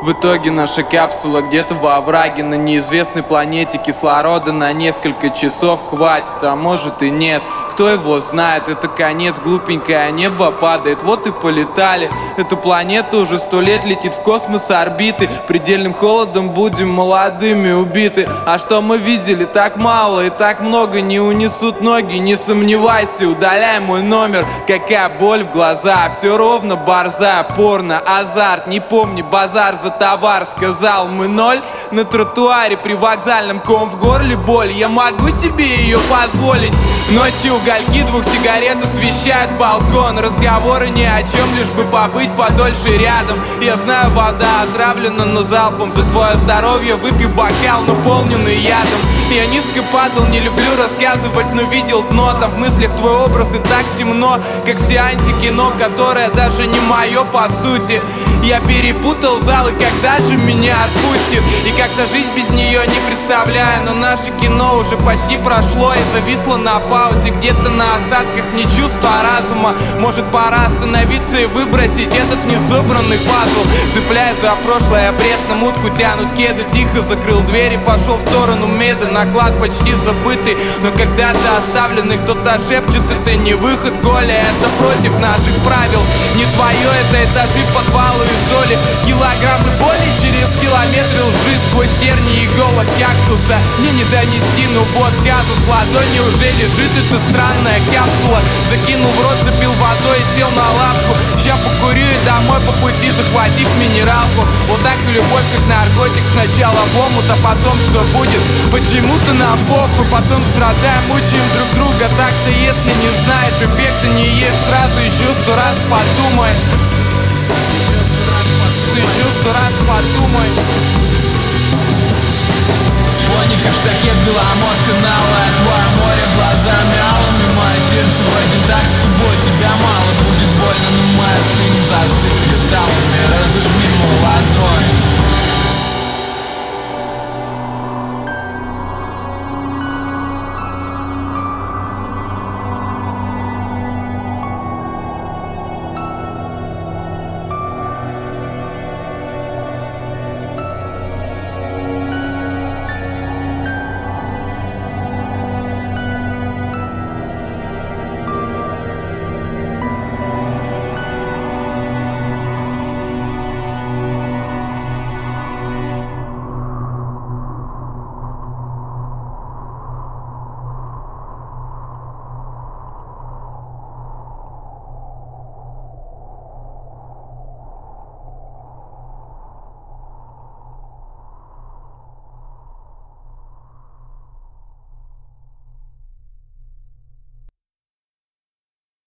В итоге наша капсула где-то во овраге на неизвестной планете. Кислорода на несколько часов хватит, а может и нет. Кто его знает, это конец, глупенькое небо падает. Вот и полетали. Эта планета уже 100 лет летит в космос орбиты. Предельным холодом будем молодыми убиты. А что мы видели? Так мало и так много. Не унесут ноги, не сомневайся. Удаляй мой номер, какая боль в глаза. Все ровно, борзая, порно, азарт. Не помни, базар за товар. Сказал мы ноль на тротуаре при вокзальном, ком в горле, боль. Я могу себе ее позволить. Ночью угольки 2 сигарет освещают балкон. Разговоры ни о чем, лишь бы побыть подольше рядом. Я знаю, вода отравлена, но залпом за твое здоровье выпью бокал, наполненный ядом. Я низко падал, не люблю рассказывать, но видел дно. Там в мыслях твой образ и так темно, как в сеансе кино, которое даже не мое по сути. Я перепутал зал, и когда же меня отпустит? И как-то жизнь без нее не представляю. Но наше кино уже почти прошло и зависло на паузе. Где-то на остатках не чувства разума. Может, пора остановиться и выбросить этот несобранный пазл. Цепляясь за прошлое, бред на мутку тянут кеды. Тихо закрыл дверь и пошел в сторону меда. Наклад почти забытый, но когда-то оставленный. Кто-то шепчет, это не выход, Коля, это против наших правил. Не твое, это этажи, подвалы и соли. Килограммы боли через километры лжи. Сквозь терни иголок кактуса мне не донести, ну вот казус. Ладонь уже лежит эта странная капсула. Закинул в рот, запил водой и сел на лавку. Ща покурю и домой по пути, захватив минералку. Вот так и любовь, как наркотик. Сначала в омут, а потом что будет? Почему-то нам похуй, потом страдаем, мучаем друг друга. Так-то если не знаешь, эффекта не ешь сразу. Еще 100 раз подумай. Еще 100 раз подумай. Моника, штакет, Беломор, каналы. Твое море глазами алыми. Мое сердце вроде так с тобой. Тебя мало, будет больно, но мы остынем, застыв кристаллами. Разожми мою ладонь.